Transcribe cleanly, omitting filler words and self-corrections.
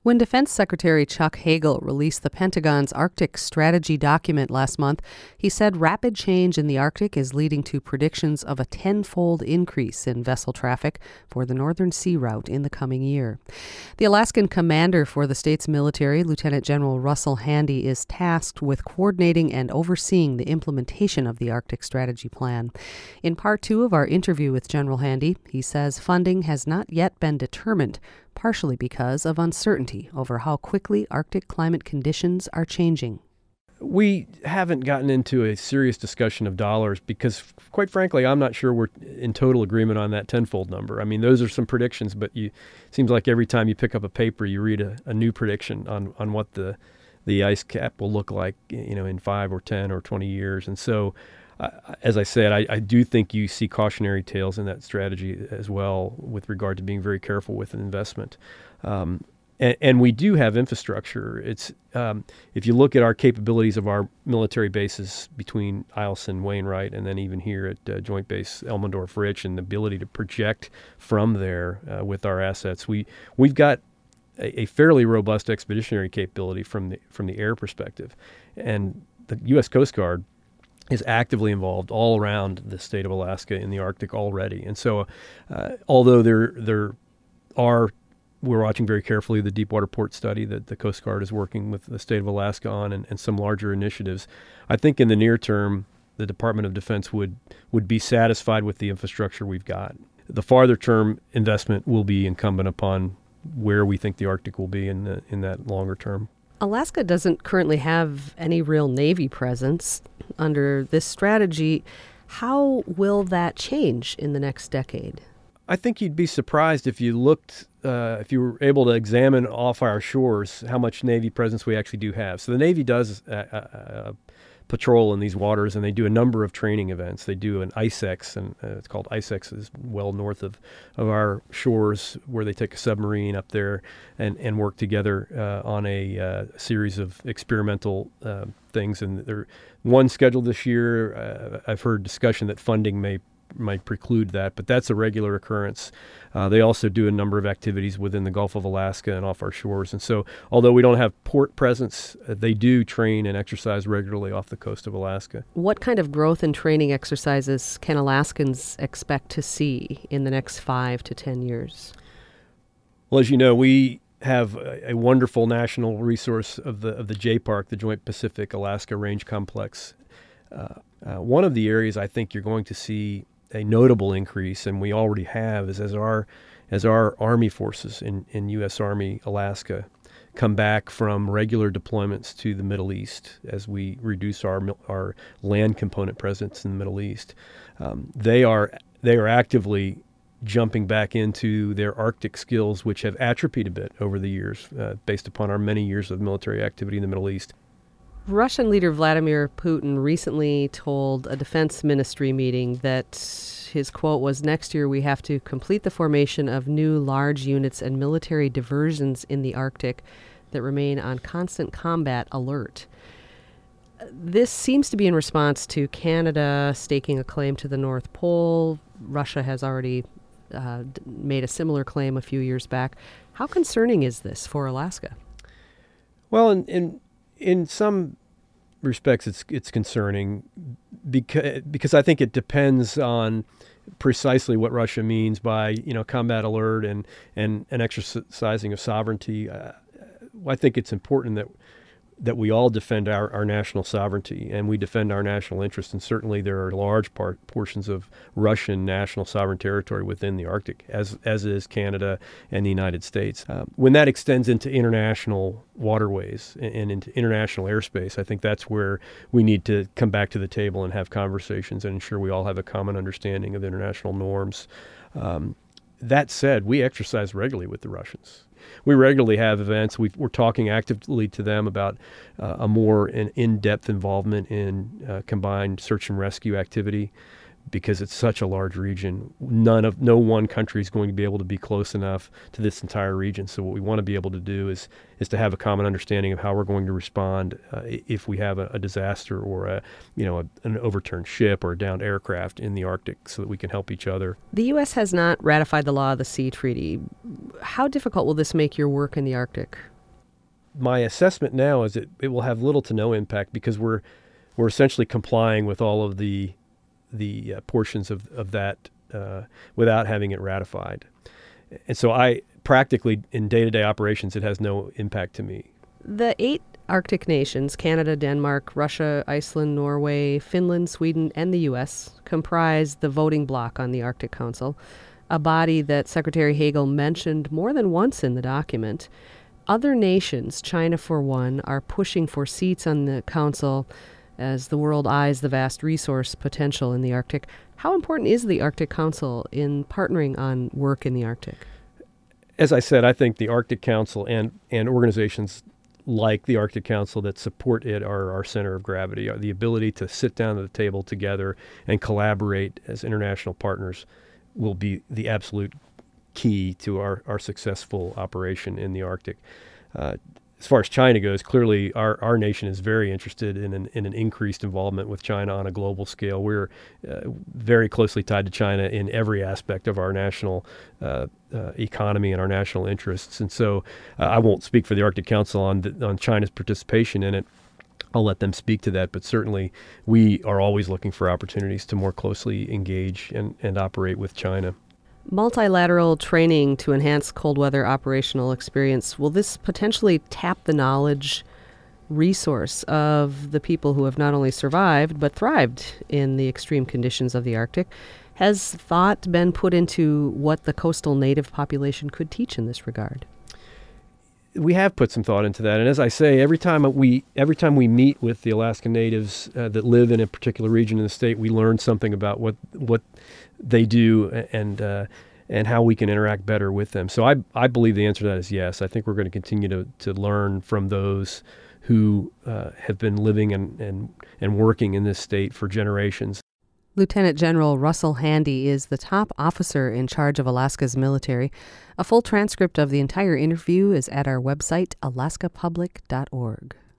When Defense Secretary Chuck Hagel released the Pentagon's Arctic Strategy document last month, he said rapid change in the Arctic is leading to predictions of a tenfold increase in vessel traffic for the Northern Sea Route in the coming year. The Alaskan commander for the state's military, Lieutenant General Russell Handy, is tasked with coordinating and overseeing the implementation of the Arctic Strategy Plan. In part 2 of our interview with General Handy, he says funding has not yet been determined, partially because of uncertainty over how quickly Arctic climate conditions are changing. We haven't gotten into a serious discussion of dollars because, quite frankly, I'm not sure we're in total agreement on that tenfold number. I mean, those are some predictions, but it seems like every time you pick up a paper, you read a new prediction on what the ice cap will look like, in 5 or 10 or 20 years. And so, as I said, I do think you see cautionary tales in that strategy as well with regard to being very careful with an investment. And we do have infrastructure. It's if you look at our capabilities of our military bases between Eielson, Wainwright, and then even here at Joint Base Elmendorf-Rich, and the ability to project from there with our assets, we've got a fairly robust expeditionary capability from the air perspective, and the U.S. Coast Guard is actively involved all around the state of Alaska in the Arctic already. And so, although we're watching very carefully the Deepwater Port study that the Coast Guard is working with the state of Alaska on and some larger initiatives, I think in the near term, the Department of Defense would be satisfied with the infrastructure we've got. The farther term investment will be incumbent upon where we think the Arctic will be in that longer term. Alaska doesn't currently have any real Navy presence under this strategy. How will that change in the next decade? I think you'd be surprised if you looked, if you were able to examine off our shores how much Navy presence we actually do have. So the Navy does patrol in these waters, and they do a number of training events. They do an ICEX, and it's called ICEX, is well north of our shores, where they take a submarine up there and work together on a series of experimental things. And there one scheduled this year. I've heard discussion that funding might preclude that, but that's a regular occurrence. They also do a number of activities within the Gulf of Alaska and off our shores. And so, although we don't have port presence, they do train and exercise regularly off the coast of Alaska. What kind of growth and training exercises can Alaskans expect to see in the next 5 to 10 years? Well, as you know, we have a wonderful national resource of the JPARC, the Joint Pacific Alaska Range Complex. One of the areas I think you're going to see a notable increase, and we already have, is as our Army forces in U.S. Army Alaska come back from regular deployments to the Middle East, as we reduce our land component presence in the Middle East. They are actively jumping back into their Arctic skills, which have atrophied a bit over the years, based upon our many years of military activity in the Middle East. Russian leader Vladimir Putin recently told a defense ministry meeting that his quote was, "Next year we have to complete the formation of new large units and military diversions in the Arctic that remain on constant combat alert." This seems to be in response to Canada staking a claim to the North Pole. Russia has already made a similar claim a few years back. How concerning is this for Alaska? Well, in some respects, it's concerning because I think it depends on precisely what Russia means by combat alert and an exercising of sovereignty. I think it's important that we all defend our national sovereignty, and we defend our national interest. And certainly there are large portions of Russian national sovereign territory within the Arctic, as is Canada and the United States. When that extends into international waterways and into international airspace, I think that's where we need to come back to the table and have conversations and ensure we all have a common understanding of international norms. That said, we exercise regularly with the Russians. We regularly have events. We're talking actively to them about a more in-depth involvement in combined search and rescue activity, because it's such a large region. No one country is going to be able to be close enough to this entire region. So what we want to be able to do is to have a common understanding of how we're going to respond if we have a disaster or an overturned ship or a downed aircraft in the Arctic, so that we can help each other. The U.S. has not ratified the Law of the Sea Treaty. How difficult will this make your work in the Arctic? my assessment now is it will have little to no impact because we're essentially complying with all of the portions of that without having it ratified. And so I practically in day-to-day operations, it has no impact to me. The 8 Arctic nations, Canada, Denmark, Russia, Iceland, Norway, Finland, Sweden, and the U.S., comprise the voting bloc on the Arctic Council, a body that Secretary Hagel mentioned more than once in the document. Other nations, China for one, are pushing for seats on the council as the world eyes the vast resource potential in the Arctic. How important is the Arctic Council in partnering on work in the Arctic? As I said, I think the Arctic Council and organizations like the Arctic Council that support it are our center of gravity. The ability to sit down at the table together and collaborate as international partners will be the absolute key to our successful operation in the Arctic. As far as China goes, clearly our nation is very interested in an increased involvement with China on a global scale. We're very closely tied to China in every aspect of our national economy and our national interests. And so I won't speak for the Arctic Council on China's participation in it. I'll let them speak to that. But certainly we are always looking for opportunities to more closely engage and operate with China. Multilateral training to enhance cold weather operational experience. Will this potentially tap the knowledge resource of the people who have not only survived but thrived in the extreme conditions of the Arctic? Has thought been put into what the coastal native population could teach in this regard? We have put some thought into that, and as I say, every time we meet with the Alaska Natives that live in a particular region in the state, we learn something about what they do and how we can interact better with them. So I believe the answer to that is yes. I think we're going to continue to learn from those who have been living and working in this state for generations. Lieutenant General Russell Handy is the top officer in charge of Alaska's military. A full transcript of the entire interview is at our website, alaskapublic.org.